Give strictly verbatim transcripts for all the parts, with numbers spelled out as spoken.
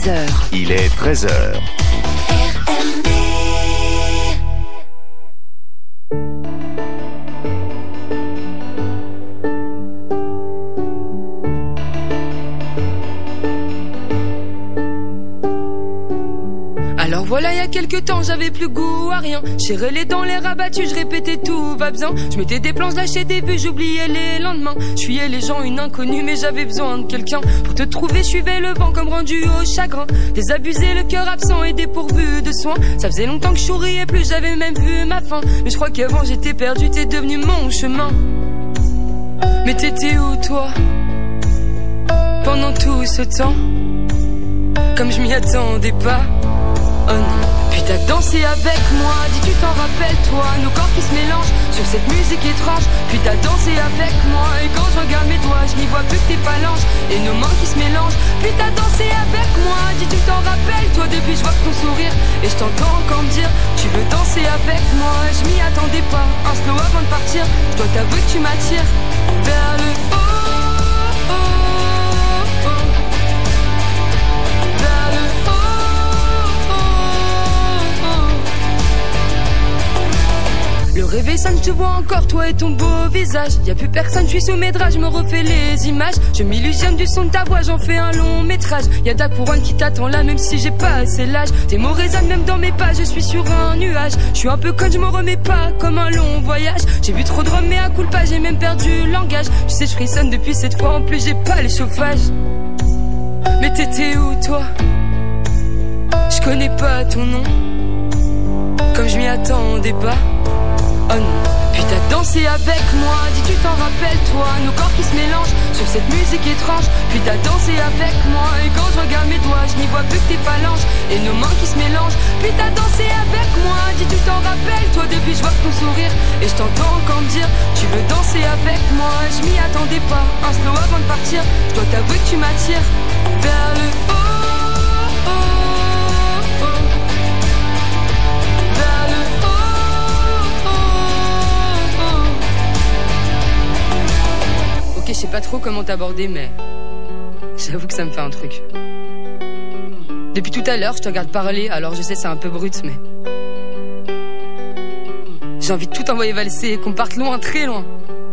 seize heures. Il est treize heures. R M D. Alors voilà, il y a quelques temps, j'avais plus goût à rien. Serrais les dents, les rabattus, je répétais tout va bien. Je mettais des planches, lâchais des vues, j'oubliais les lendemains. Je fuyais les gens, une inconnue, mais j'avais besoin de quelqu'un. Pour te trouver, je suivais le vent comme rendu au chagrin. Désabusé, le cœur absent et dépourvu de soins. Ça faisait longtemps que je souriais plus, j'avais même vu ma fin. Mais je crois qu'avant j'étais perdu, t'es devenu mon chemin. Mais t'étais où toi pendant tout ce temps? Comme je m'y attendais pas. Oh non. Puis t'as dansé avec moi, dis tu t'en rappelles toi, nos corps qui se mélangent sur cette musique étrange. Puis t'as dansé avec moi, et quand je regarde mes doigts, je n'y vois plus que tes phalanges et nos mains qui se mélangent. Puis t'as dansé avec moi, dis tu t'en rappelles toi, depuis je vois que ton sourire. Et je t'entends encore me dire, tu veux danser avec moi. Je m'y attendais pas, un slow avant de partir. Je dois t'avouer que tu m'attires vers le haut. Le rêve sonne, je te vois encore, toi et ton beau visage. Y'a plus personne, je suis sous mes draps, je me refais les images. Je m'illusionne du son de ta voix, j'en fais un long métrage. Y'a ta couronne qui t'attend là, même si j'ai pas assez l'âge. Tes mots résonnent même dans mes pas, je suis sur un nuage. Je suis un peu conne, je me remets pas, comme un long voyage. J'ai bu trop de rhum, mais à coup de pas, j'ai même perdu le langage. Tu sais, je frissonne depuis cette fois, en plus j'ai pas les chauffages. Mais t'étais où toi? Je connais pas ton nom, comme je m'y attendais pas. Oh non. Puis t'as dansé avec moi, dis tu t'en rappelles toi, nos corps qui se mélangent sur cette musique étrange. Puis t'as dansé avec moi, et quand je regarde mes doigts, je n'y vois plus que tes phalanges et nos mains qui se mélangent. Puis t'as dansé avec moi, dis tu t'en rappelles toi, depuis je vois que ton sourire. Et je t'entends encore me dire, tu veux danser avec moi. Je m'y attendais pas, un slow avant de partir. Je dois t'avouer que tu m'attires vers le haut. Ok, je sais pas trop comment t'aborder, mais j'avoue que ça me fait un truc. Depuis tout à l'heure, je te regarde parler, alors je sais c'est un peu brut, mais j'ai envie de tout envoyer valser et qu'on parte loin, très loin.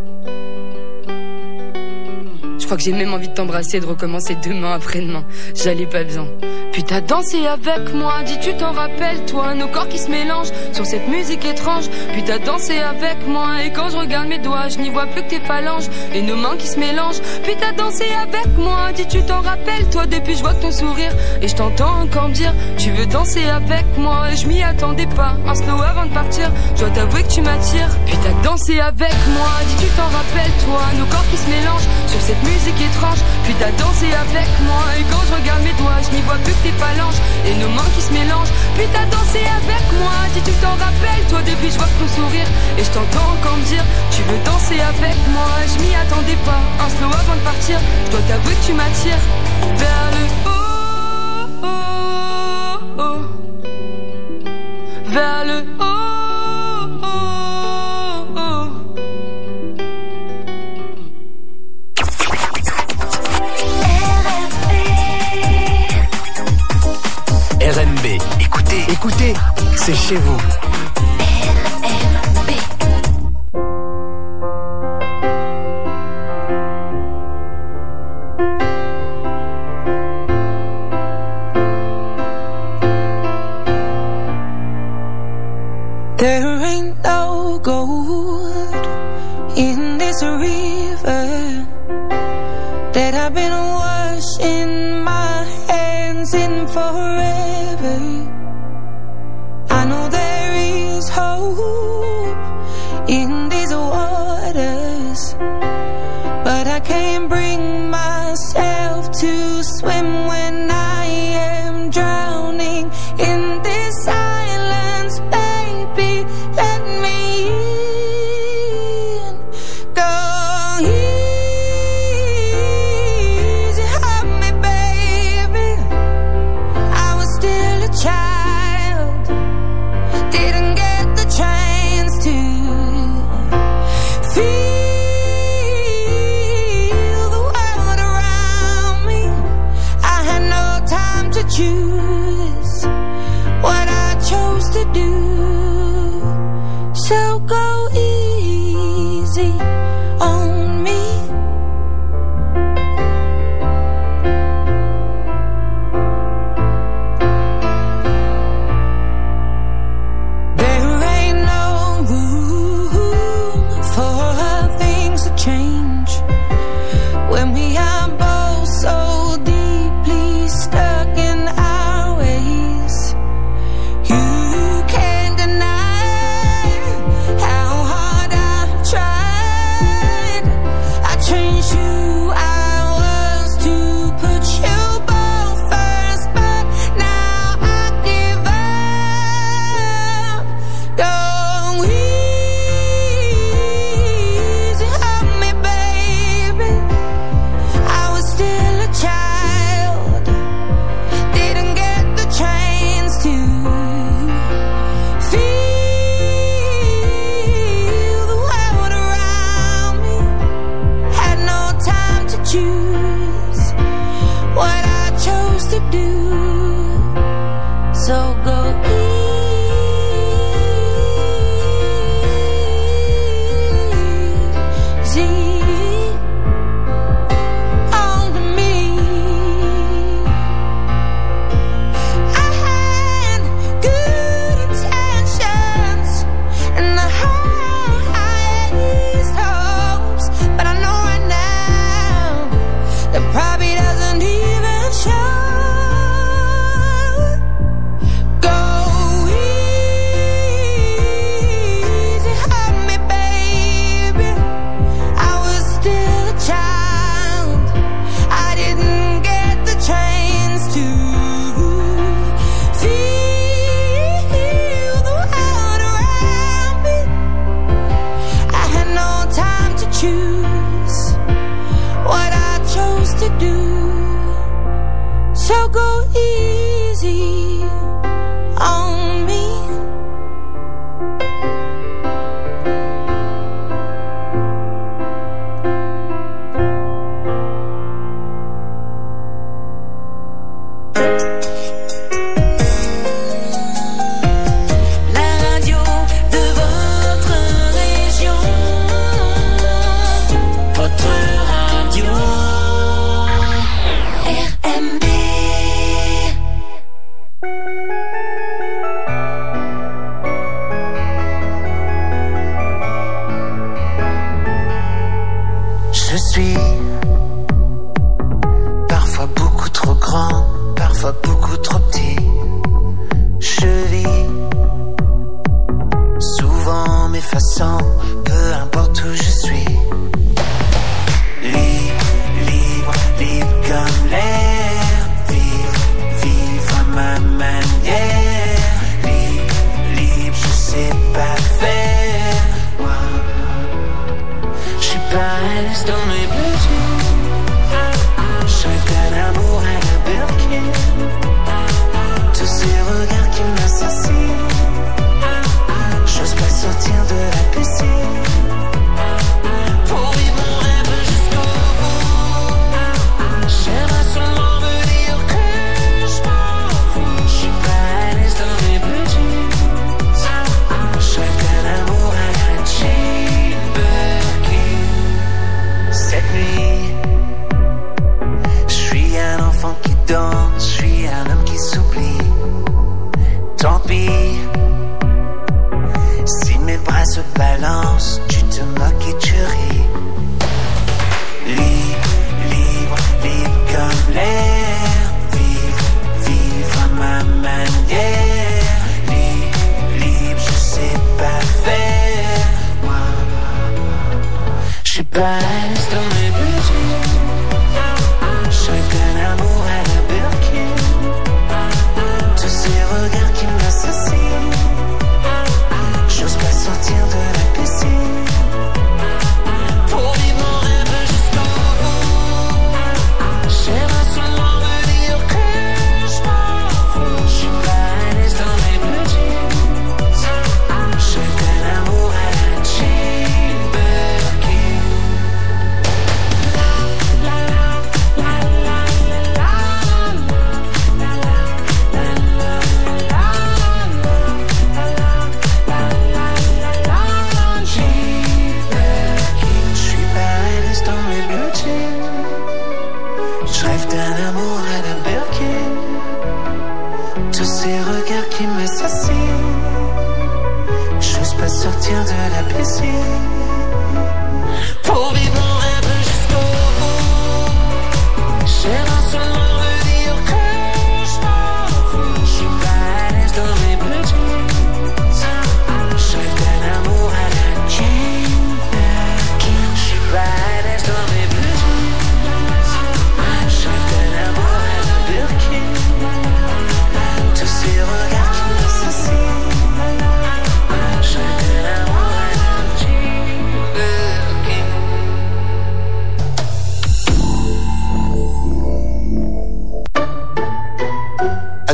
Je crois que j'ai même envie de t'embrasser et de recommencer demain après-demain. J'allais pas bien. Puis t'as dansé avec moi, dis tu t'en rappelles toi, nos corps qui se mélangent sur cette musique étrange. Puis t'as dansé avec moi, et quand je regarde mes doigts, je n'y vois plus que tes phalanges et nos mains qui se mélangent. Puis t'as dansé avec moi, dis tu t'en rappelles toi, depuis je vois que ton sourire. Et je t'entends encore me dire, tu veux danser avec moi. Et je m'y attendais pas, un slow avant de partir. Je dois t'avouer que tu m'attires. Puis t'as dansé avec moi, dis tu t'en rappelles toi, nos corps qui se mélangent sur cette musique étrange. Puis t'as dansé avec moi, et quand je regarde mes doigts, je n'y vois plus que tes phalanges et nos mains qui se mélangent. Puis t'as dansé avec moi, dis tu t'en rappelles toi, depuis je vois que ton sourire. Et je t'entends encore me dire, tu veux danser avec moi. Je m'y attendais pas, un slow avant de partir. Je dois t'avouer que tu m'attires vers le haut, oh, oh, vers le haut. R M B, écoutez, écoutez, c'est chez vous. R M B. There ain't no gold in this river that I've been washing my hands in forever. I know there is hope in these waters, but I can't bring myself to swim when I am drowning in this silence. Baby, let me in. Go easy on me, baby. I was still a child, didn't get the chance choose what I chose to do. So go easy on me.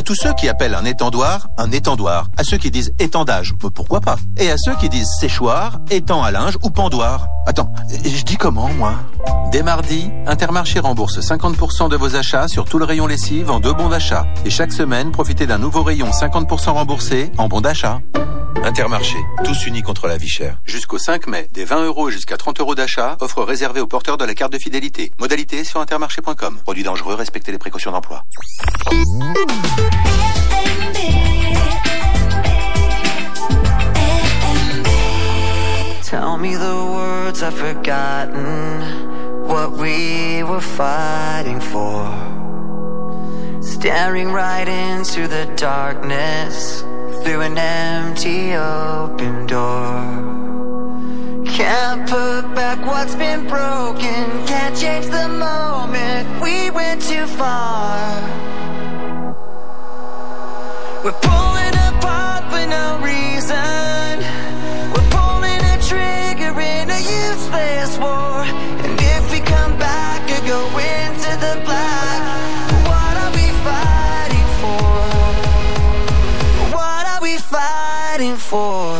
tous ceux qui appellent un étendoir un étendoir, à ceux qui disent étendage, pourquoi pas, et à ceux qui disent séchoir, étang à linge ou pendoir. Attends, je dis comment, moi? Dès mardi, Intermarché rembourse cinquante pour cent de vos achats sur tout le rayon lessive en deux bons d'achat. Et chaque semaine, profitez d'un nouveau rayon cinquante pour cent remboursé en bons d'achat. Intermarché, tous unis contre la vie chère. Jusqu'au cinq mai, des vingt euros et jusqu'à trente euros d'achat, offre réservée aux porteurs de la carte de fidélité. Modalité sur intermarché point com. Produit dangereux, respectez les précautions d'emploi. Tell me the words I've forgotten, what we were fighting for. Staring right into the darkness, through an empty open door. Can't put back what's been broken, can't change the moment, we went too far. We're pulling apart for no reason, we're pulling a trigger in a useless war. And if we come back or go into the black, what are we fighting for? What are we fighting for?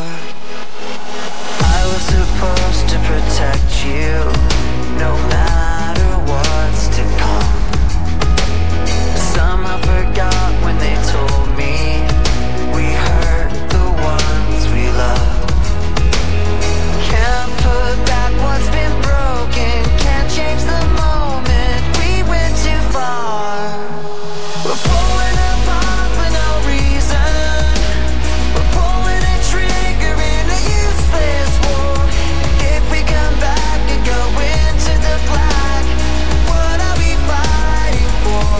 I was supposed to protect you, no matter what's to come. Somehow forgot when they told me we hurt the ones we love. Can't put back what's been broken, can't change the moment, we went too far. We're pulling apart for no reason, we're pulling a trigger in a useless war. And if we come back and go into the black, what are we fighting for?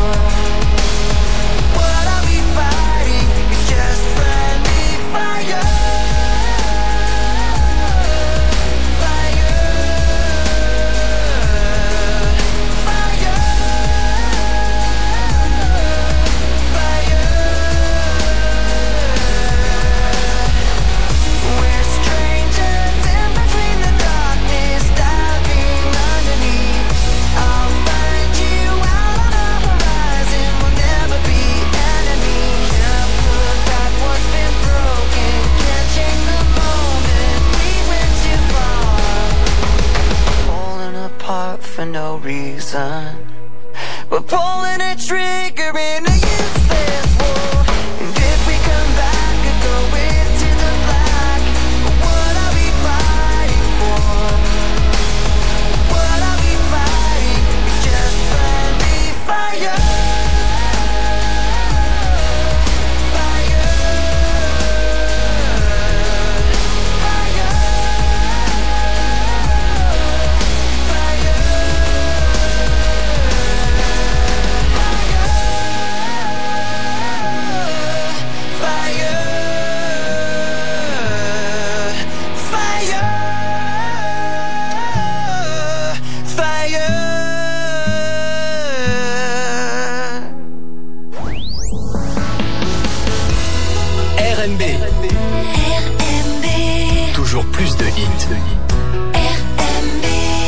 What are we fighting? It's just friendly fire. We're strangers in between the darkness, diving underneath. I'll find you out on the horizon, we'll never be enemies. Can't put back what's been broken, can't change the moment, we went too far. Pulling apart for no reason, we're pulling a trigger in a useless war. And if we come back and go into the black, what are we fighting for? What are we fighting? It's just friendly fire. Fire. Fire. R M B. R M B. Toujours plus de hits. R M B.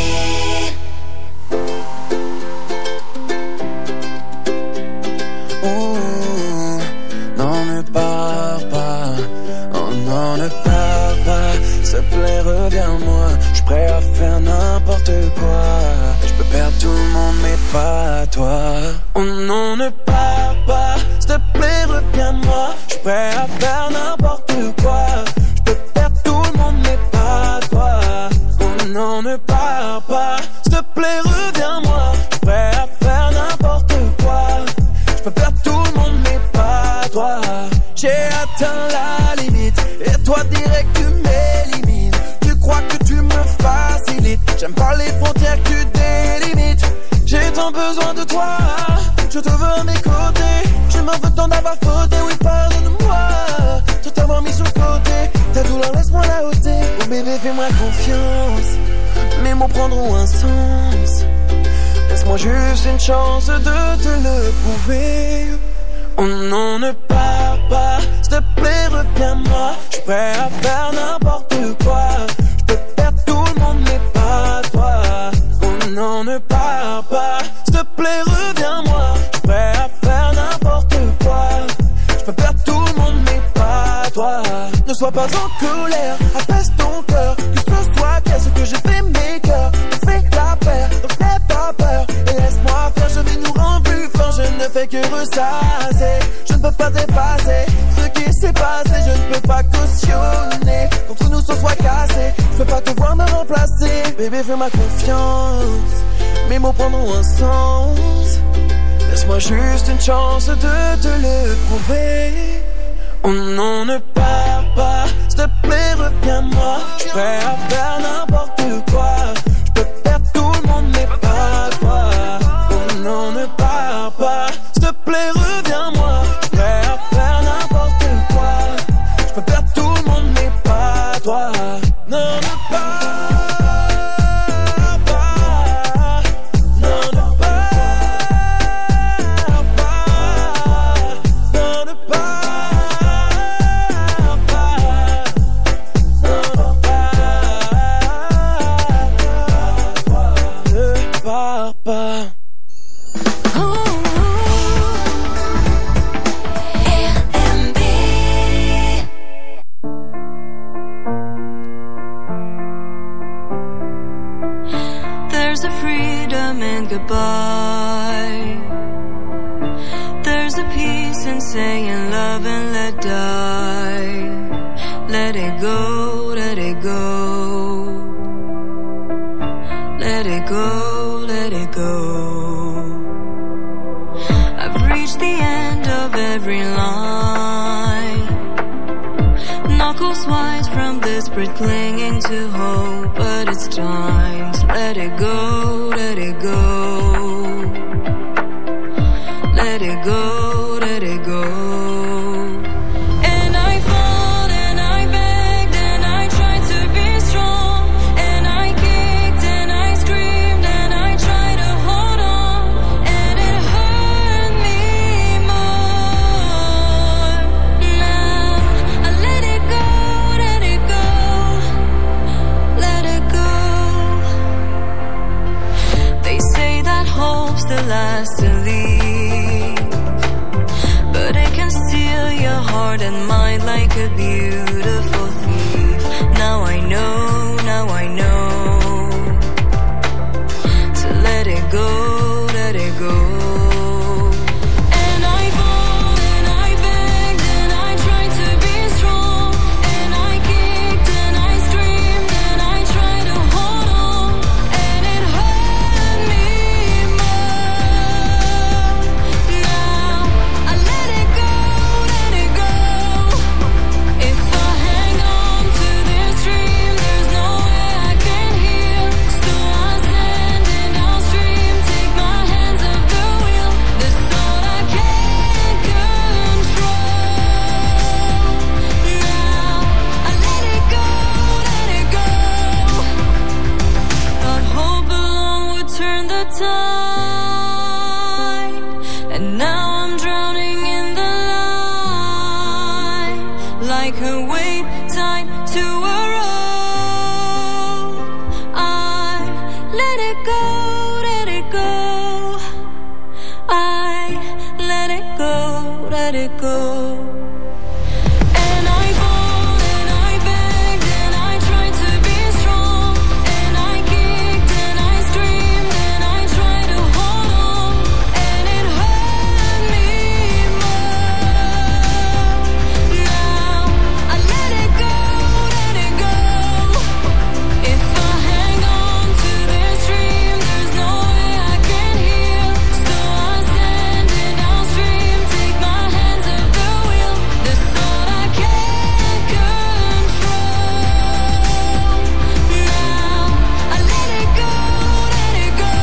Ouh, non ne pars pas, oh non ne pars pas, s'il te plaît reviens-moi, je suis prêt à faire n'importe quoi, je peux perdre tout le monde mais pas toi. Oh non ne pars pas, s'il te plaît reviens-moi, je suis prêt à faire n'importe quoi, je peux perdre tout le monde mais pas toi. Oh non ne pars pas, s'il te plaît reviens-moi, je suis prêt à faire n'importe quoi, je peux perdre tout le monde mais pas toi. J'ai atteint la limite et toi direct tu m'élimines. Tu crois que tu me facilites, j'aime pas les frontières que tu délimites. J'ai tant besoin de toi, je te veux à mes côtés. Je m'en veux tant d'avoir fauté, oui pardonne-moi, tout t'avoir mis sur le côté. Ta douleur laisse-moi la ôter, oh bébé fais-moi confiance, mes mots prendront un sens. Laisse-moi juste une chance de te le prouver. Oh non ne pars pas, s'il te plaît reviens-moi, je suis prêt à faire n'importe quoi, je peux perdre tout le monde mais pas toi. Oh non ne pars pas, s'il te plaît reviens-moi, je suis prêt à faire n'importe quoi, sois pas en colère, apaise ton cœur. Que ce soit qu'est-ce que j'ai fait mes cœurs. On fait la paire, donc n'aie pas peur. Et laisse-moi faire, je vais nous rendre plus fort. Je ne fais que ressasser, je ne peux pas dépasser ce qui s'est passé, je ne peux pas cautionner qu'entre nous ce soit cassé. Je peux pas te voir me remplacer. Bébé, fais-moi confiance, mes mots prendront un sens. Laisse-moi juste une chance de te le prouver. Oh non, ne pars pas, s'il te plaît, reviens-moi. Je suis prêt à faire n'importe quoi. Je peux perdre tout le monde, mais pas toi. Oh non, ne pars pas, s'il te plaît, reviens-moi. Je suis prêt à faire n'importe quoi. Je peux perdre tout le monde, mais pas toi. Non, ne pars pas. Non, ne pars pas. Non, ne pars pas. There's a freedom in goodbye. There's a peace in saying love and let die. Let it go, let it go. Let it go, let it go. I've reached the end of every line. Knuckles wise from desperate clinging to hope. But it's time to let it go, let it go. Let it go, let it go. And I fought and I begged and I tried to be strong. And I kicked and I screamed and I tried to hold on. And it hurt me more. Now I let it go, let it go. Let it go. They say that hope's the last to leave, but it can steal your heart and mind like a beautiful thief. Now I know, now I know to let it go, let it go. And I fought and I begged and I tried to be strong. And I kicked and I screamed and I tried to hold on. And it hurt me more. Now I let it go, let it go. If I hang on to this dream, there's no way I can heal. So I stand and I'll stream, take my hands off the wheel. This thought I can't control. Now I let it go, let it go. Thought hope alone would turn the tide, and now I'm drowning in the light, like a wave tied to a rope. I let it go, let it go. I let it go, let it go. And I fought and I begged and I tried to be strong. And I kicked and I screamed and I tried to hold on. And it hurt me more. Now I let it go, let it go. If I hang on to this dream, there's no way I can heal. So I stand and I'll stream, take my hands off the wheel. This thought I can't control. Now I let it go, let it go.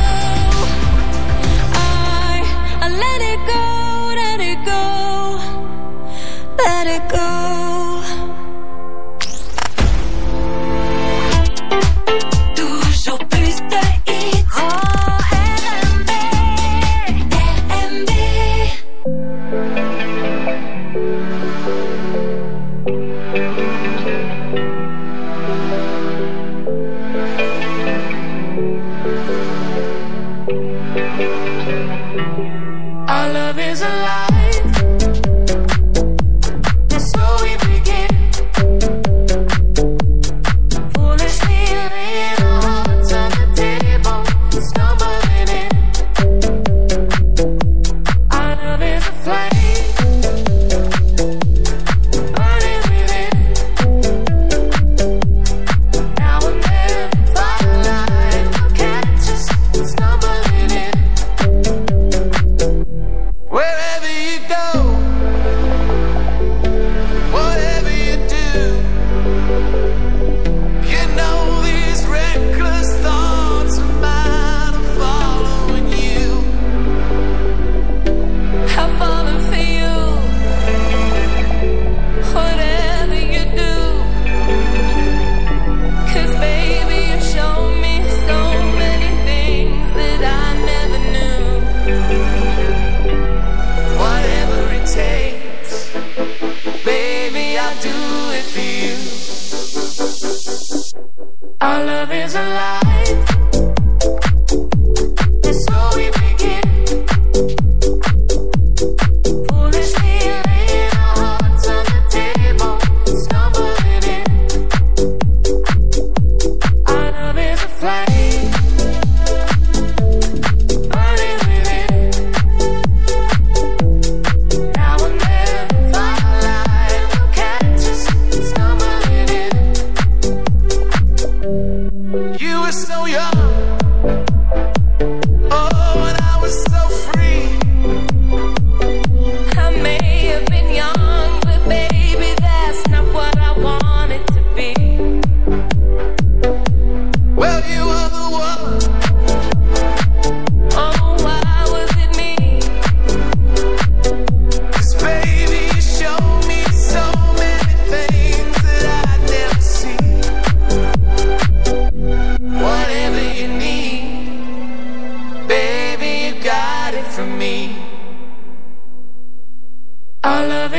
I I let it go, let it go. Let it go. Toujours plus de hits. Oh, R M B. R M B. Our love is alive, so we begin.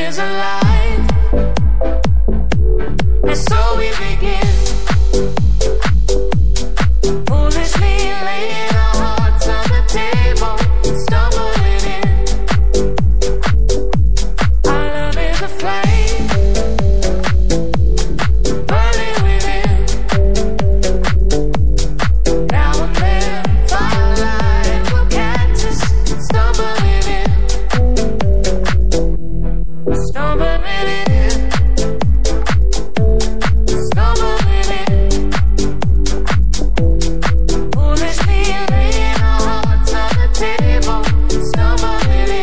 is alive. And so we begin. Foolishly laying our hearts on the table, stumbling in. Our love is a flame, burning within. Now and then, firelight will catch us, stumbling in. Stumbling in. Stumbling in. Foolishly laying our hearts on the table, stumbling in.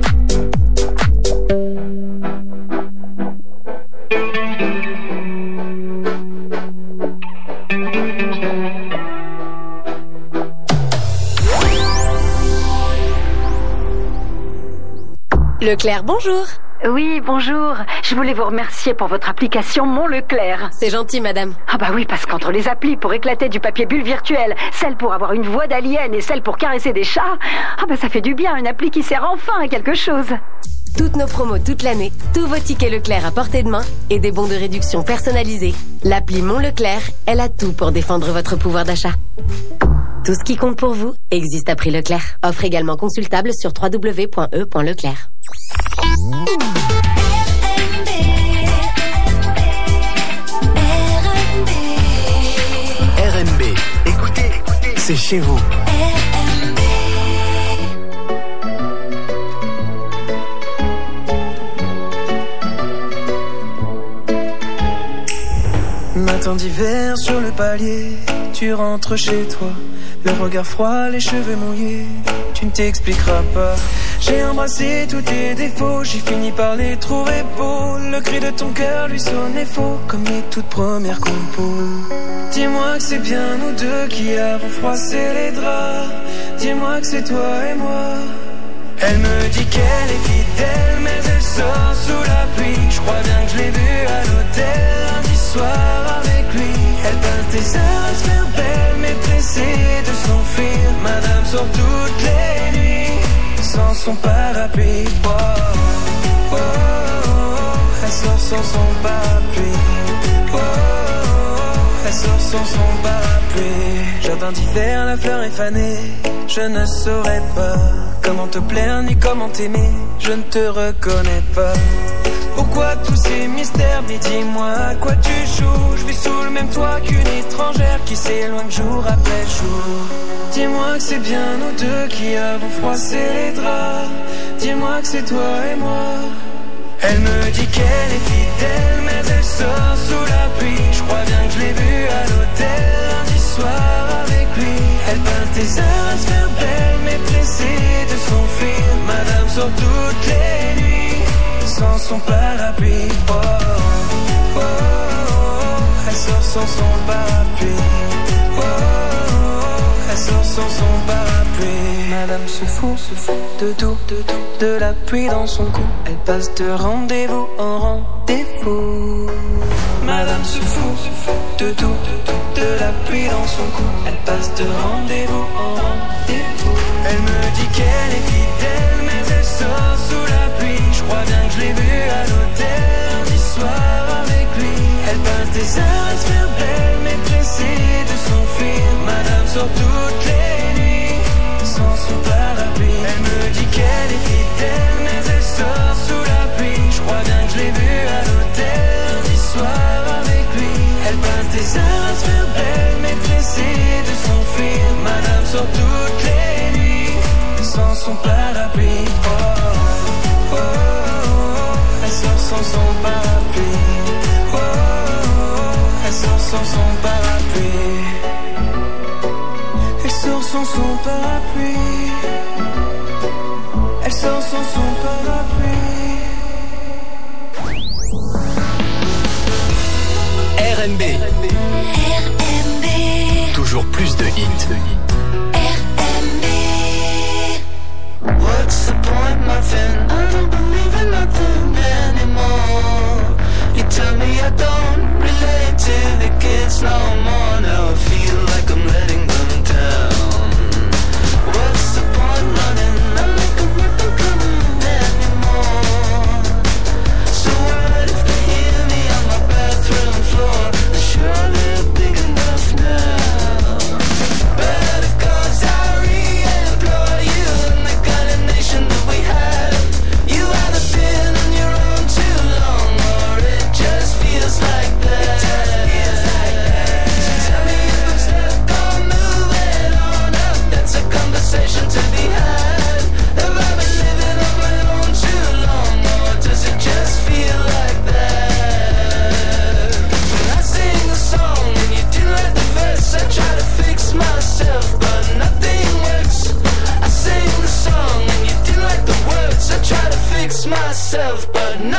Leclerc, bonjour. Oui, bonjour. Je voulais vous remercier pour votre application Mon Leclerc. C'est gentil, madame. Ah bah oui, parce qu'entre les applis pour éclater du papier bulle virtuel, celle pour avoir une voix d'alien et celle pour caresser des chats, ah bah ça fait du bien, une appli qui sert enfin à quelque chose. Toutes nos promos toute l'année, tous vos tickets Leclerc à portée de main et des bons de réduction personnalisés. L'appli Mon Leclerc, elle a tout pour défendre votre pouvoir d'achat. Tout ce qui compte pour vous existe à prix Leclerc. Offre également consultable sur w w w point e point leclerc. R M B, écoutez, c'est chez vous. Matin d'hiver sur le palier, tu rentres chez toi, le regard froid, les cheveux mouillés, tu ne t'expliqueras pas. J'ai embrassé tous tes défauts, j'ai fini par les trouver beaux. Le cri de ton cœur lui sonnait faux, comme les toutes premières compos. Dis-moi que c'est bien nous deux qui avons froissé les draps. Dis-moi que c'est toi et moi. Elle me dit qu'elle est fidèle, mais elle sort sous la pluie. Je crois bien que je l'ai vue à l'hôtel lundi soir avec lui. Elle passe des heures à se faire belle, mais pressée de s'enfuir. Madame sort toutes les nuits sans son parapluie. Oh, oh, oh, oh, elle sort sans son parapluie. Oh, oh, oh, elle sort sans son parapluie. Jardin d'hiver, la fleur est fanée. Je ne saurais pas comment te plaire ni comment t'aimer. Je ne te reconnais pas. Pourquoi tous ces mystères? Mais dis-moi à quoi tu joues. Je vis sous le même toit qu'une étrangère qui s'éloigne jour après jour. Dis-moi que c'est bien nous deux qui avons froissé les draps. Dis-moi que c'est toi et moi. Elle me dit qu'elle est fidèle, mais elle sort sous la pluie. Je crois bien que je l'ai vue à l'hôtel lundi soir avec lui. Elle passe des heures à se faire belle, mais pressée de s'enfuir. Madame sort toutes les nuits sans son parapluie. Oh, oh, oh, oh, elle sort sans son parapluie. Oh, oh, oh, elle sort sans son parapluie. Madame se fout, se fout de tout, de tout, de la pluie dans son cou. Elle passe de rendez-vous en rendez-vous. Madame se fout, se fout de tout, de tout, de la pluie dans son cou. Elle passe de rendez-vous en rendez-vous. Elle me dit qu'elle est fidèle, mais elle sort sous la pluie. Je crois bien que je l'ai vue à l'hôtel lundi soir avec lui. Elle passe des heures à se faire belle, mais pressée de s'enfuir. Madame sort toutes les nuits sans son parapluie. Elle me dit qu'elle est fidèle, mais elle sort sous la pluie. Je crois bien que je l'ai vue à l'hôtel lundi soir avec lui. Elle passe des heures à se faire belle, mais pressée de s'enfuir. Madame sort toutes les nuits sans son parapluie. Oh, oh, oh, oh, elle sort sans son parapluie. Oh, oh, oh, elle sort sans son parapluie. Elle sort sans son parapluie. Elle sort sans son parapluie. R M B. R M B. Toujours plus de hits. R M B. What's the point, nothing? I don't believe in nothing anymore. You tell me I don't relate to the kids no more. Now I feel like I'm letting them down. What's the point running? I make them rip and coming anymore.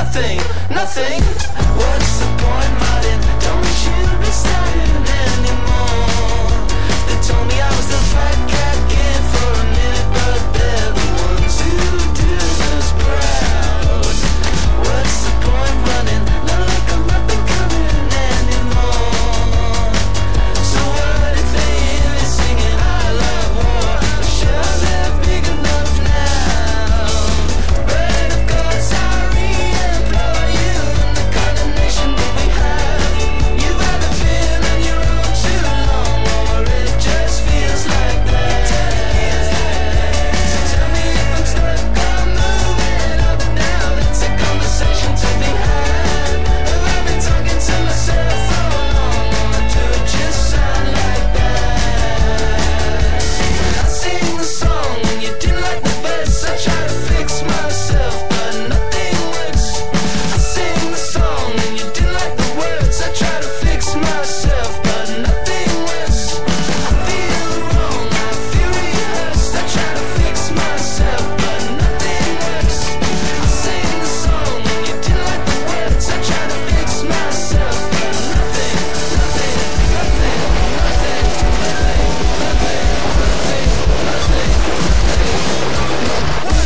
nothing, nothing. What's the point, Martin? Don't want you to be standing anymore. They told me I was the fat cat kid for a minute, but they're the ones who do us proud. What's the point running? Not like I'm up and coming anymore. So what if they hear me singing I love war? Should I live big enough now? But of course I re-employ you in the kind of nation that we have. You've either been on your own too long, or it just feels like that. So tell me if I'm stuck, I'm moving up now. It's a conversation to be had. Have I been talking to myself for long, or do it just sound like that? I sing the song and you didn't like the verse. I try to fix myself, but nothing works. I sing the song and you didn't like the words. I try to fix myself, but nothing works. I feel wrong, I feel rehearsed. I try to fix myself, but nothing works. I sing the song and you didn't like the words. I try to fix myself, but nothing, nothing, nothing, nothing, nothing, nothing, nothing, nothing.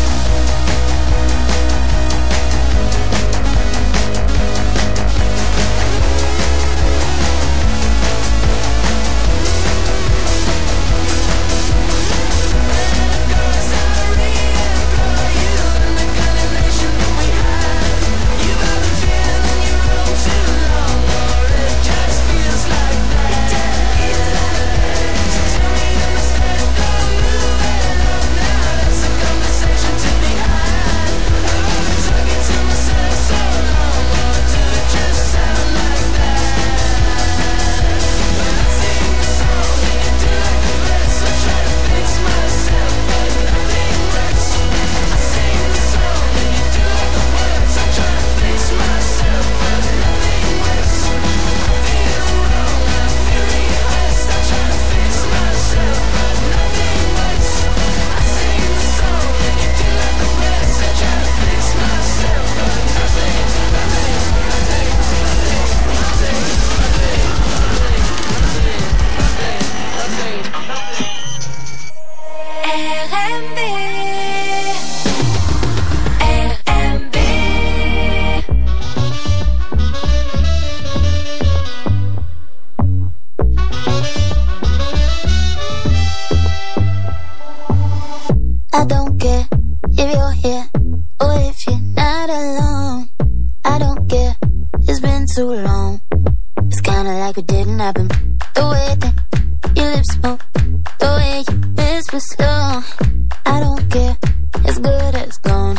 I don't care if you're here or if you're not alone. I don't care, it's been too long. It's kinda like it didn't happen. The way that your lips move, the way you whisper slow. I don't care, it's good as gone.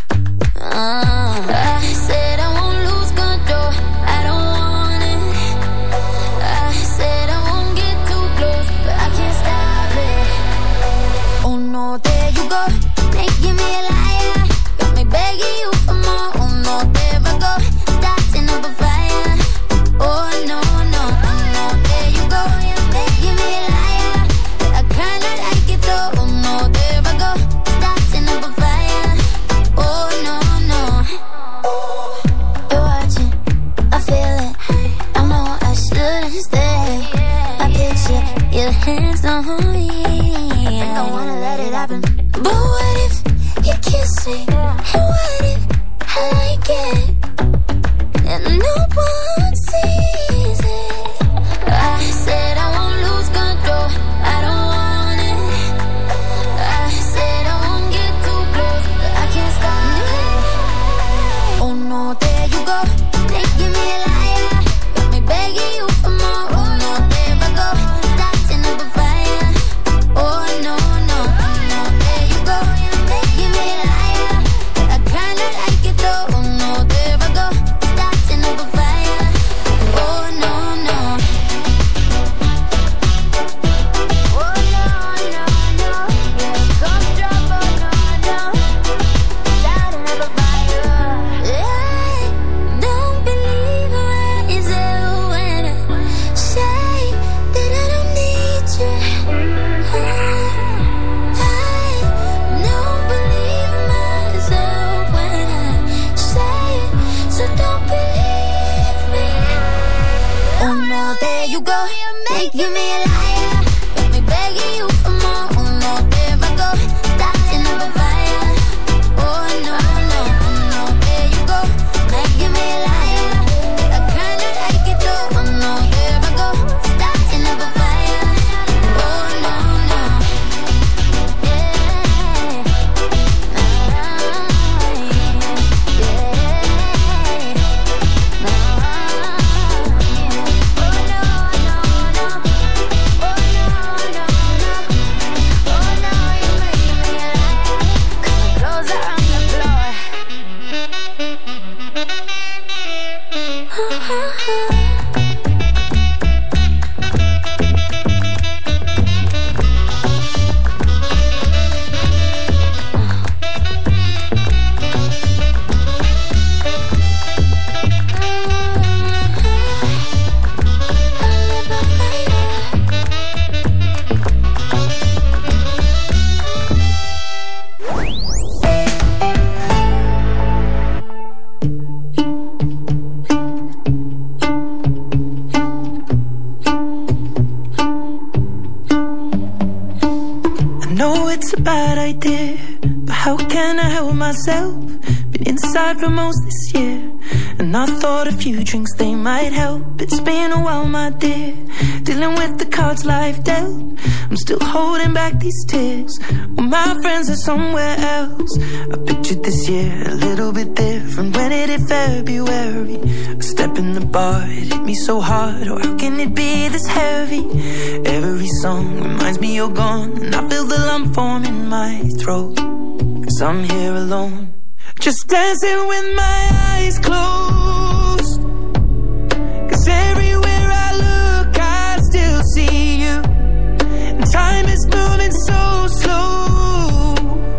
uh, I said I won't lose control, I don't want it. I said I won't get too close, but I can't stop it. Oh no, there you go, making me a liar. Got me begging you for more. Oh no, there I go, starting up a fire. Oh no, no, oh no, there you go, making me a liar. But I kinda like it though. Oh no, there I go, starting up a fire. Oh no, no. You're watching, I feel it. I know I shouldn't stay. I picture your hands on me. I don't wanna let it happen. But what if you kiss me? And what if I like it? And no one sees it. I said I won't lose control, I don't want it. I said I won't get too close, but I can't stop it. Oh no, there you go, making me a liar. Got me begging you for more. Oh no, there I go, starting up a fire. Oh no, no, oh no, there you go, making me a liar. know it's a bad idea, but how can I help myself? Been inside for most this year, and I thought a few drinks, they might help. It's been a while, my dear, dealing with the cards life dealt. I'm still holding back these tears, well, my friends are somewhere else. I pictured this year a little bit different when it hit February. A step in the bar, it hit me so hard, or how can it be this heavy? Every song reminds me you're gone, and I feel the lump form in my throat, 'cause I'm here alone, just dancing with my eyes closed. 'Cause everywhere I look, I still see you, and time is moving so slow,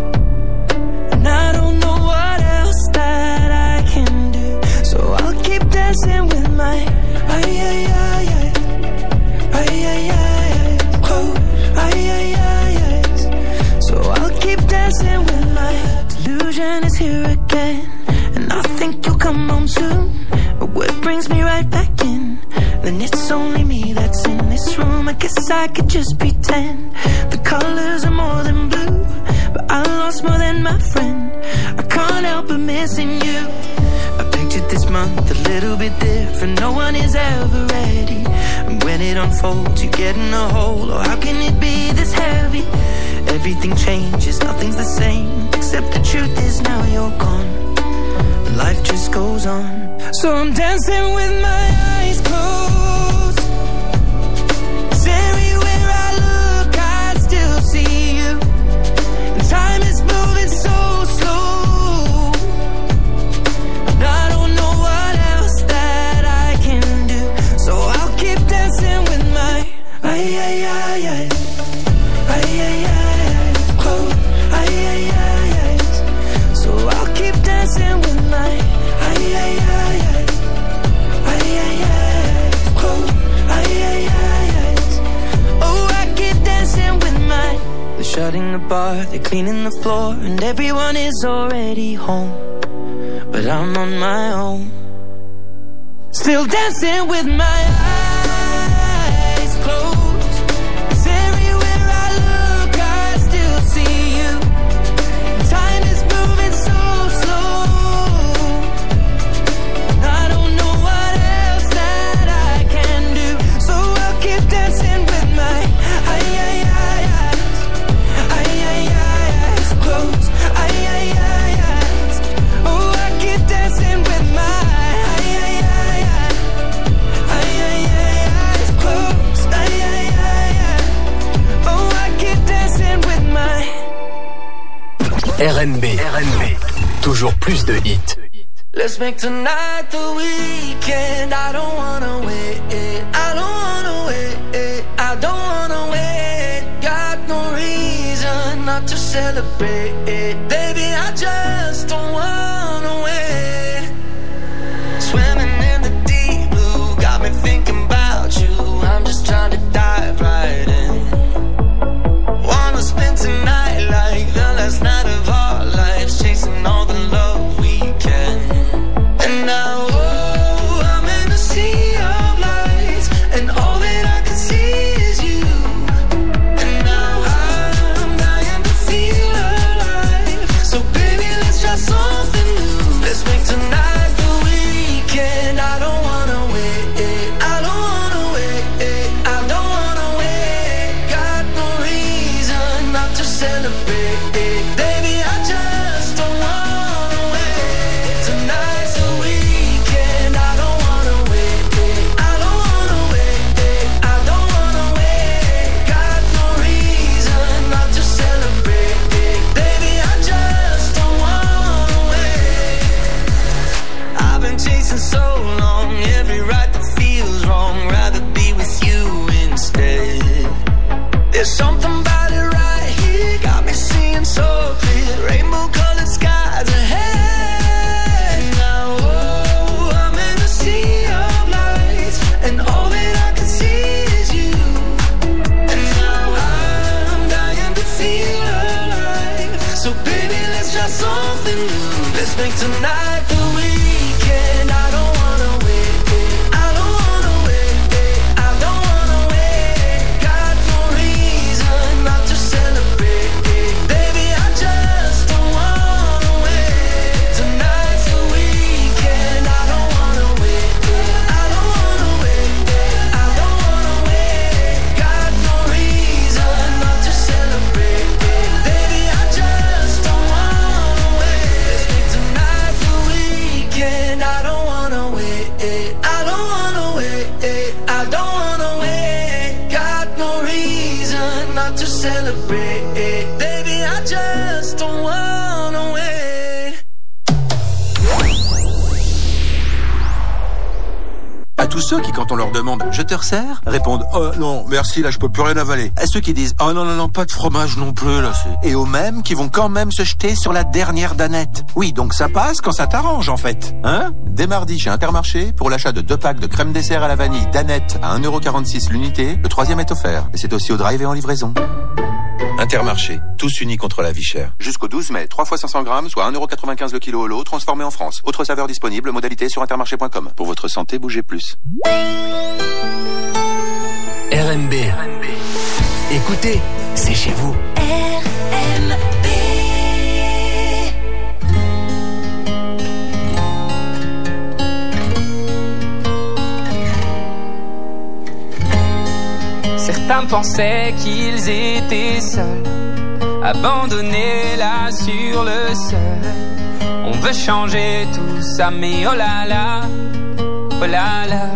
and I don't know what else that I can do, so I'll keep dancing with my ay ay ay ay ay ay ay close ay ay ay ay. So I'll keep dancing with my delusion is here again, and I think you'll come home soon. But what brings me right back in? Then it's only me that's in this room. I guess I could just pretend the colors are more than blue, but I lost more than my friend. I can't help but missing you. I pictured this month a little bit different. No one is ever ready, and when it unfolds, you get in a hole. Or how can it be this heavy? Everything changes, nothing's the same, except the truth is now you're gone. Life just goes on, so I'm dancing with my eyes closed. 'Cause everywhere I look, I still see you, and time is moving so slow, and I don't know what else that I can do, so I'll keep dancing with my ay ay ay ay ay ay ay close ay ay ay ay. So I'll keep dancing with my ay ay ay ay ay ay ay close ay ay ay ay. Oh, I keep dancing with my. They're shutting the bar, they're cleaning the floor, and everyone is already home, but I'm on my own, still dancing with my eyes closed. 'Cause everywhere I look, I still see you, time is moving so slow, and I don't know what else that I can do, so I'll keep dancing with my ay ay ay ay ay ay ay close ay ay ay ay. Oh, I keep dancing with my ay ay ay ay ay ay ay close ay ay ay ay. Oh, I keep dancing with my. R N B, R N B, toujours plus de hits. Let's make tonight the weekend. I don't wanna wait. I don't wanna wait. I don't wanna wait. Got no reason not to celebrate. Baby, I just don't wanna wait. Swimming in the deep blue, got me thinking about you. I'm just trying to dive right in. Wanna spend tonight like the last night of our lives, chasing all the love we can. And now, oh, I'm in a sea of lights, and all that I can see is you. And now I'm dying to feel alive, so baby, let's try something new. Let's make tonight the weekend. I don't wanna wait. I don't wanna wait. I don't wanna wait. Got no reason not to celebrate. Baby, I just don't wanna wait. Tonight's the weekend. I don't wanna wait. I don't wanna wait. I don't wanna wait. Got no reason not to celebrate. Baby, I just don't wanna wait. I've been chasing so long, every ride that feels wrong, rather be with you instead. There's something about it right here, got me seeing so clear, rainbow colored skies ahead. Now, oh, I'm in a sea of lights, and all that I can see is you. And now I'm dying to feel alive, so baby, let's try something new. Let's make tonight the weekend. I don't wanna wait. I don't wanna wait. I don't wanna wait. Got no reason not to celebrate. away. Baby, I just don't wanna wait. À tous ceux qui, quand on leur demande « Je te resserre ?» répondent « Oh non, merci, là je peux plus rien avaler ». À ceux qui disent « Oh non, non, non, pas de fromage non plus, là c'est... » Et aux mêmes qui vont quand même se jeter sur la dernière danette. Oui, donc ça passe quand ça t'arrange en fait. Hein ? Dès mardi chez Intermarché, pour l'achat de deux packs de crème dessert à la vanille Danette à un euro quarante-six l'unité, le troisième est offert. Et c'est aussi au drive et en livraison. Intermarché, tous unis contre la vie chère. Jusqu'au douze mai, trois fois cinq cents grammes, soit un euro quatre-vingt-quinze le kilo au lot, transformé en France. Autre saveur disponible, modalité sur intermarché point com. Pour votre santé, bougez plus. R M B. Écoutez, c'est chez vous. R M B. Certains pensaient qu'ils étaient seuls, abandonnés là sur le sol. On veut changer tout ça, mais oh là là, oh là là.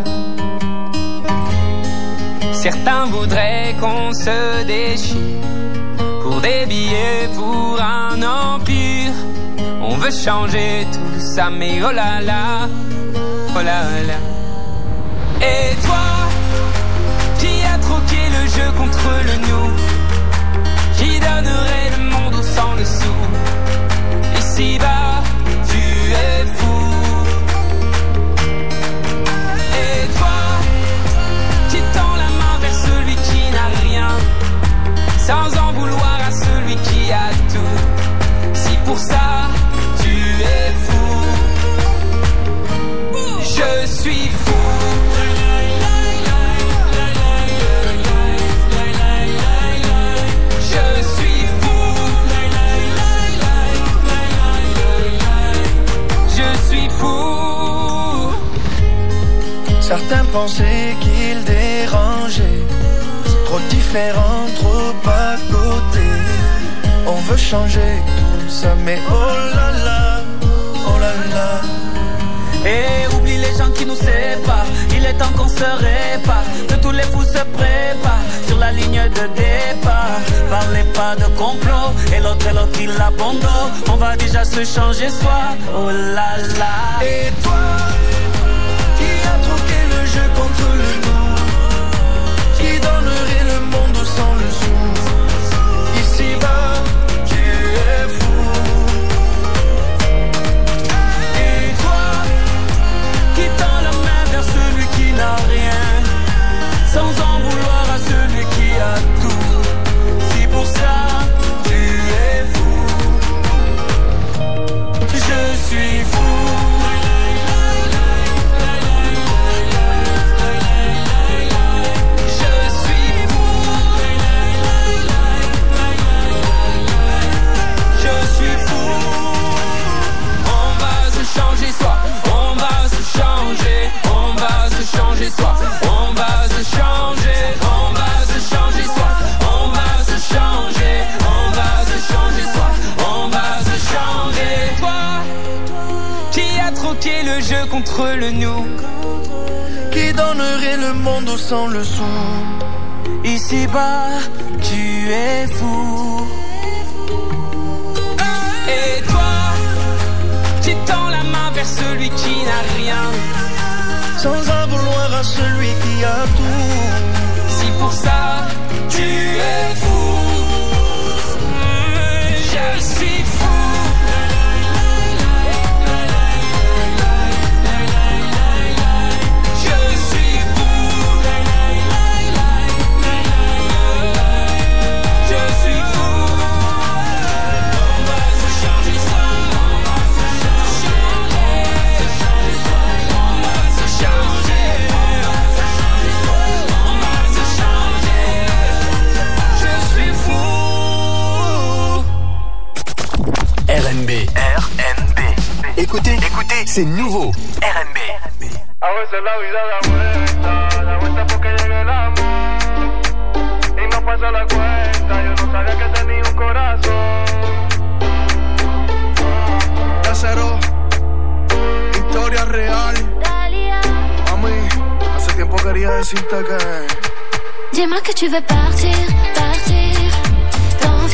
Certains voudraient qu'on se déchire pour des billets, pour un empire. On veut changer tout ça, mais oh là là, oh là là. Et toi, qui a troqué le jeu contre le nous, qui donnerait le monde au sang dessous. Ici-bas, tu es fou. Et toi, qui tend la main vers celui qui n'a rien, sans en vouloir à celui qui a tout. Si pour ça, tu es fou, je suis fou. Certains pensaient qu'ils dérangeaient, trop différents, trop à côté. On veut changer tout ça, mais oh là là, oh là là. Et oublie les gens qui nous séparent, il est temps qu'on se répare, que tous les fous se préparent sur la ligne de départ. Parlez pas de complot, et l'autre et l'autre il abandonne. On va déjà se changer soi, oh là là. Et toi, qui a troqué le jeu contre le nous, qui donnerait le monde sans le sou. Ici-bas, tu es fou. Et toi, qui tend la main vers celui qui n'a rien, sans en vouloir à celui qui a tout. Si pour ça, tu es fou, je suis fou. Soi. On va se changer, on va se changer soi. On va se changer, on va se changer soi. On va se changer. Toi, qui a troqué le jeu contre le nous, qui donnerait le monde au sang le sou. Ici-bas, tu es fou. Et toi, qui tend la main vers celui qui n'a rien, sans en vouloir à celui qui a tout. Si pour ça, tu es fou, je suis fou. Je suis fou. Je suis fou. On va se changer ça. On va se changer. Se changer soi. On va se changer. On va se changer. Je suis fou. R M B. R M B. Écoutez, écoutez, c'est nouveau. R M B. A veces la vida da vuelta, da vuelta porque llega el amor y no pasa la cuenta. Yo no sabía que tenía un corazón. Cero, historia real. Mami, hace tiempo quería decirte que. Dis-moi que tu veux partir, partir. T'as envie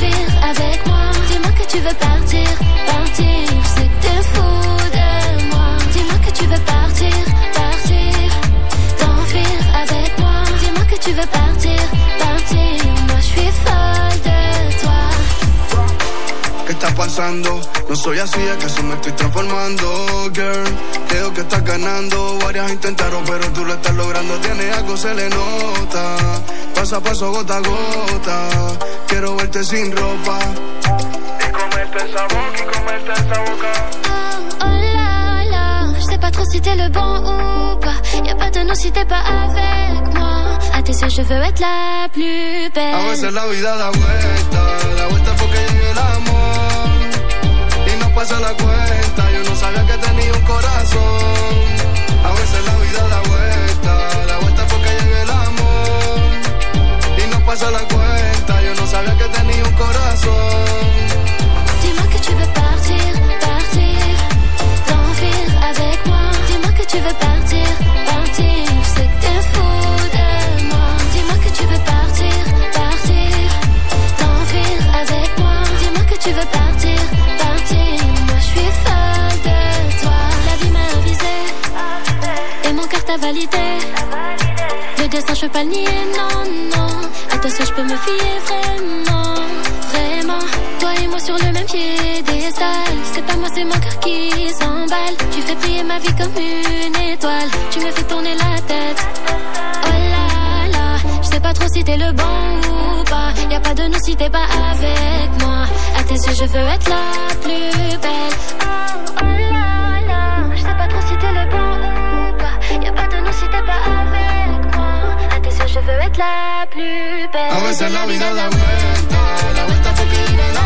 pasando. No soy así, acaso me estoy transformando, girl. Creo que estás ganando. Varias intentaron, pero tú lo estás logrando. Tiene algo, se le nota. Paso a paso, gota a gota. Quiero verte sin ropa. Y comerte esa boca, y comerte esa boca. Oh, oh là là, je sais pas trop si t'es le bon ou pas. Y'a pas de nous si t'es pas avec moi. À tes yeux, je veux être la plus belle. A veces la vida da vuelta, da vuelta porque llega el amor. Y no pasa la cuenta, yo no sabía que tenía un corazón. A veces la vida da vuelta, da vuelta porque llega el amor. Y no pasa la cuenta, yo no sabía que tenía un corazón. Dis-moi que tu veux partir, partir, t'enfuir avec moi. Dis-moi que tu veux partir, partir, je sais que t'es fou de moi. Dis-moi que tu veux partir, partir, t'enfuir avec moi. Dis-moi que tu veux partir, partir, moi je suis folle de toi. La vie m'a avisé, et mon cœur t'a validé. Le destin je peux pas le nier, non, non. À toi seul je peux me fier vraiment, vraiment. Toi et moi sur le même piédestal. C'est pas moi, c'est mon cœur qui s'emballe. Tu fais briller ma vie comme une étoile. Tu me fais tourner la tête. Oh là là, je sais pas trop si t'es le bon ou pas. Y'a pas de nous si t'es pas avec moi. À tes yeux je veux être la plus belle. Oh, oh là là, je sais pas trop si t'es le bon ou pas. Y'a pas de nous si t'es pas avec moi. À tes yeux je veux être la plus belle. A veces la vida da vuelta, da vuelta porque llega el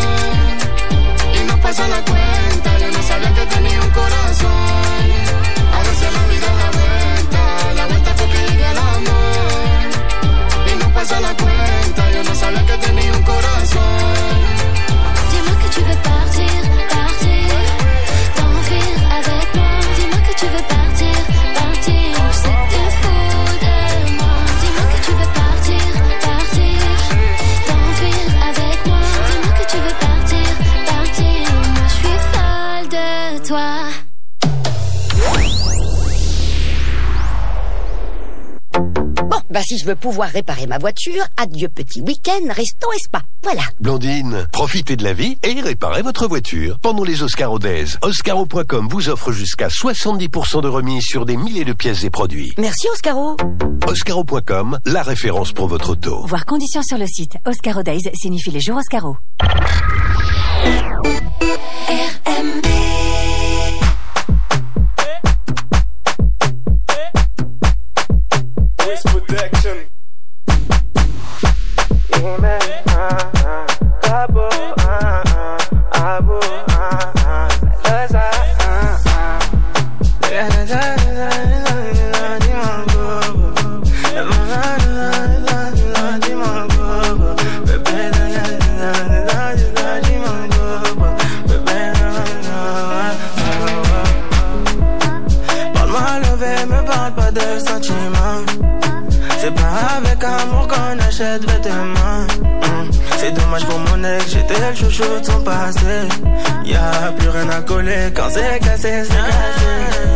amor. Y no pasa la cuenta, yo no sabía que tenía un corazón. A veces la vida da vuelta, da vuelta porque llega el amor. Y no pasa la cuenta, yo no sabía que tenía un corazón. Dis-moi que tu veux partir, partir, t'enfuir avec moi. Dis-moi que tu veux partir, partir, je sais que t'es fou de moi. Dis-moi que tu veux partir, partir, t'enfuir avec moi. Dis-moi que tu veux partir, partir, moi je suis folle de toi. Bon, bah si je veux pouvoir réparer ma voiture, adieu petit week-end, resto et spa. Voilà. Blondine, profitez de la vie et réparez votre voiture. Pendant les Oscaro Days, Oscaro point com vous offre jusqu'à soixante-dix pour cent de remise sur des milliers de pièces et produits. Merci Oscaro. Oscaro point com, la référence pour votre auto. Voir conditions sur le site. Oscaro Days signifie les jours Oscaro. R M B. Protection. Yeah, man. Uh, uh, Abo, uh, uh, Abo, uh, uh, Cause I, uh, uh. Yeah, yeah, yeah, parle-moi levé, me parle pas de sentiments. C'est pas avec amour qu'on achète vêtements. mmh. C'est dommage pour mon ex, j'étais le chouchou de son passé. Y'a plus rien à coller, quand c'est cassé, c'est cassé.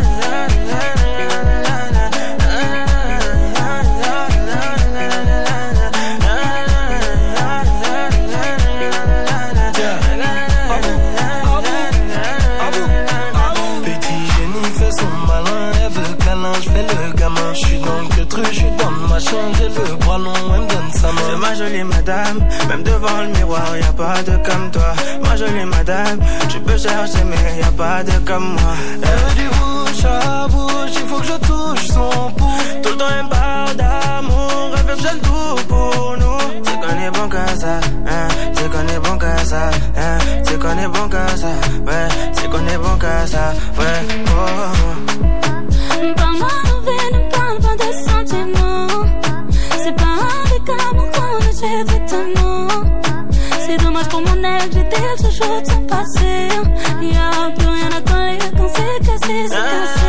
J'suis dans le queutru, j'suis dans ma chambre, j'ai le bras long, elle me donne sa main. C'est ma jolie madame, même devant le miroir, y'a pas de comme toi. Ma jolie madame, tu peux chercher mais y'a pas de comme moi. Elle veut du bouche à bouche, il faut que je touche son pouls. Tout le temps elle me parle d'amour, elle veut que j'ai le tout pour nous. C'est qu'on est bon que ça, hein, c'est qu'on est bon que ça, hein, c'est qu'on est bon que ça, ouais, c'est qu'on est bon que ça, ouais, oh. Parle-moi d'envie, ne parle pas de sentiments. C'est pas avec amour qu'on achète vêtements. C'est dommage pour mon ex, j'étais le chouchou de son passé. Y'a plus rien à coller, quand c'est cassé, c'est cassé.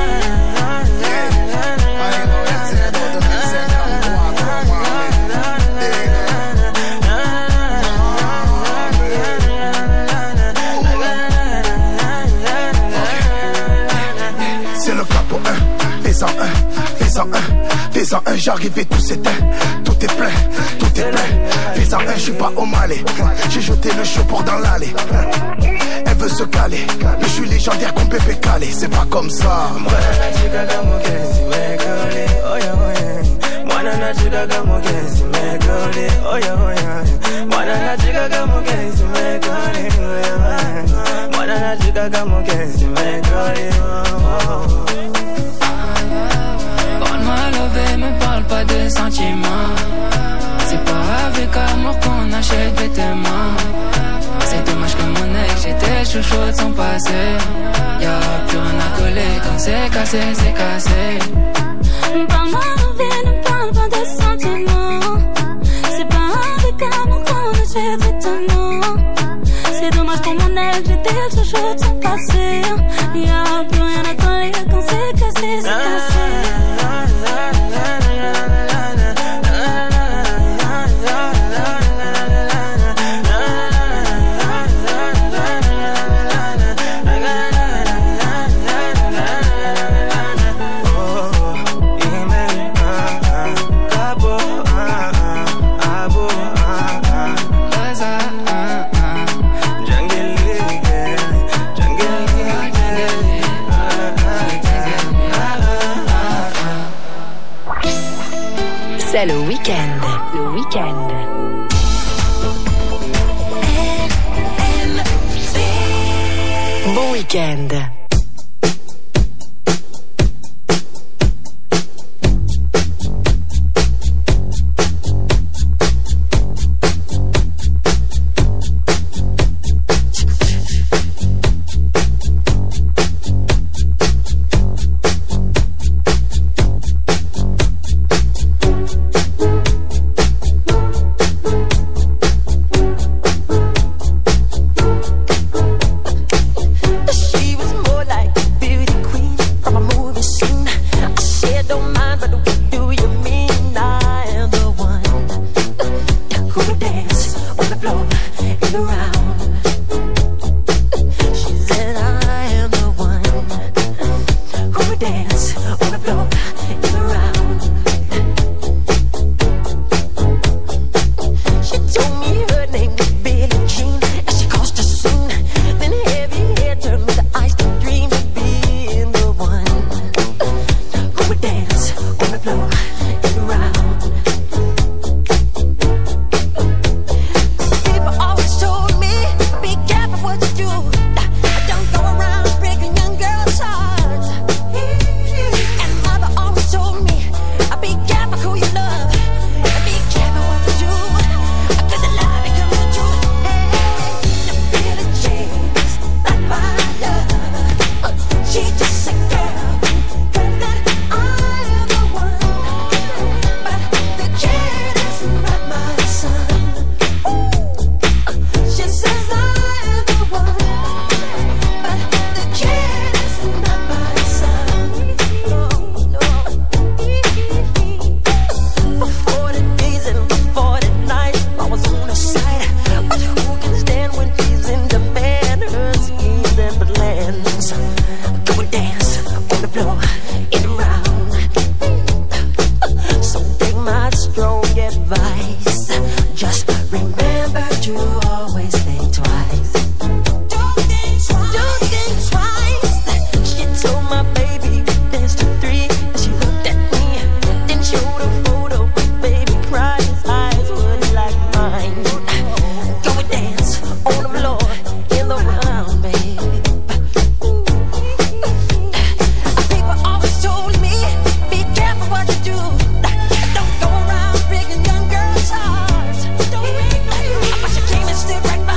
C'est le capo un, fais-en un, fais-en un. Fais-en un, j'arrive et tout s'éteint. Tout est plein, tout est plein. Fais-en un, je suis pas au Malais. J'ai jeté le chaud pour dans l'allée. Elle veut se caler, mais je suis légendaire comme Pépé Calé. C'est pas comme ça. Mwana chica como que si me cole, oye oye. Mwana chica como que si me cole, mwana chica como que si me cole. Parle-moi levé, me parle pas de sentiments. C'est pas avec amour qu'on achète vêtements. C'est dommage que mon ex, j'étais chouchou de son passé. Y'a plus rien à coller, quand c'est cassé, c'est cassé. Parle-moi levé, ne parle pas de sentiments. C'est pas avec amour qu'on achète vêtements. C'est dommage pour mon ex, j'étais chouchou de son passé. Y'a plus rien à coller, quand c'est cassé, c'est cassé. C'est le week-end. Le week-end. Bon week-end. Right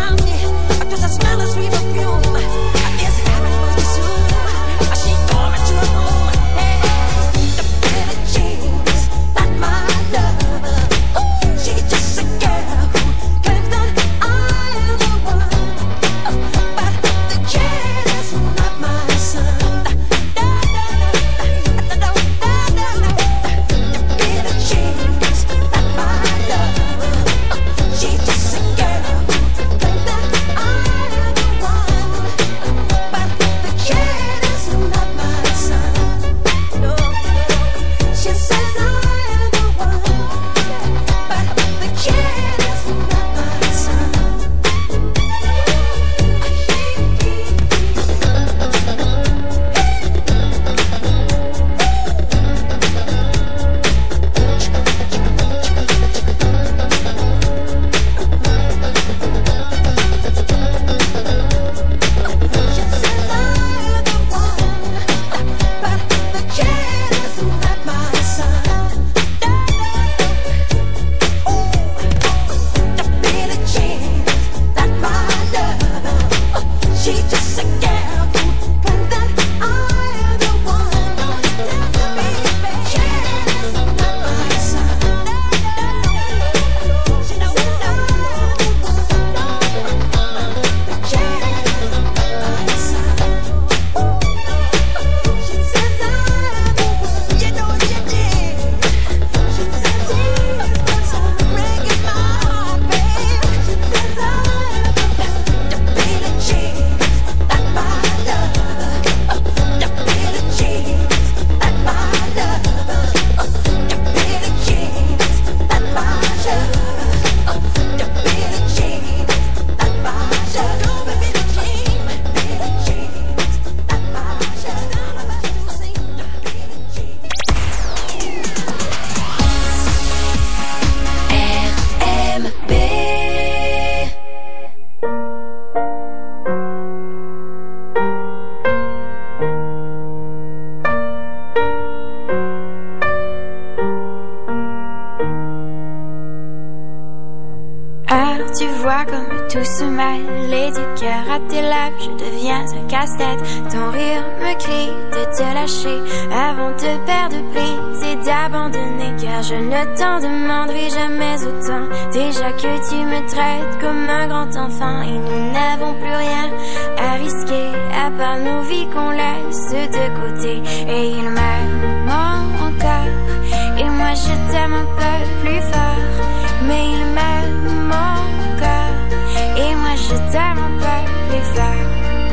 Alors tu vois comme tout se mêle et du cœur à tes lèvres je deviens un casse-tête. Ton rire me crie de te lâcher avant de perdre prise et d'abandonner, car je ne t'en demanderai jamais autant. Déjà que tu me traites comme un grand enfant et nous n'avons plus rien à risquer à part nos vies qu'on laisse de côté. Et il m'aime encore et moi je t'aime un peu plus fort, mais il m'aime encore et moi je t'aime un peu plus fort.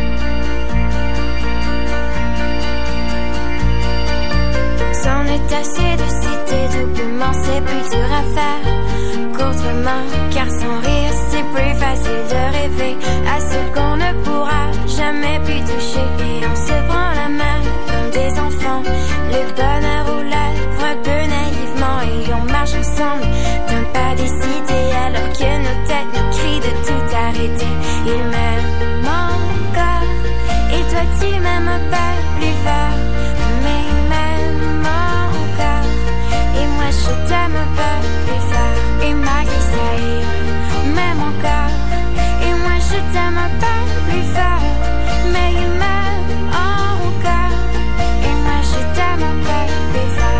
C'en est assez de citer doublement, c'est plus dur à faire qu'autrement, car sans rire c'est plus facile de rêver à ce qu'on ne pourra jamais plus toucher. Et on se prend la main comme des enfants, le bonheur aux lèvres un peu naïvement, et on marche ensemble d'un pas décidé alors que nos têtes nous crient de tout arrêter. Il m'aime encore et toi tu m'aimes un peu plus fort, mais il m'aime encore et moi je t'aime un peu plus fort. Et malgré ça il m'aime encore et moi je t'aime un peu plus fort, mais il m'aime encore et moi je t'aime un peu plus fort.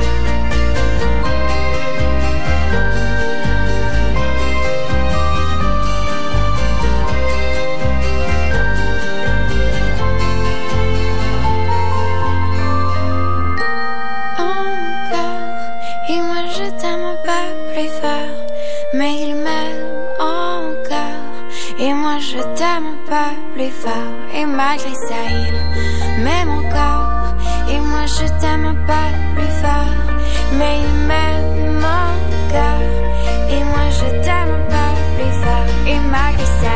Et moi je t'aime un peu plus fort, mais il m'aime encore et moi je t'aime un peu plus fort. Et malgré ça il m'aime encore et moi je t'aime un peu plus fort, mais il m'aime encore et moi je t'aime un peu plus fort. Et malgré ça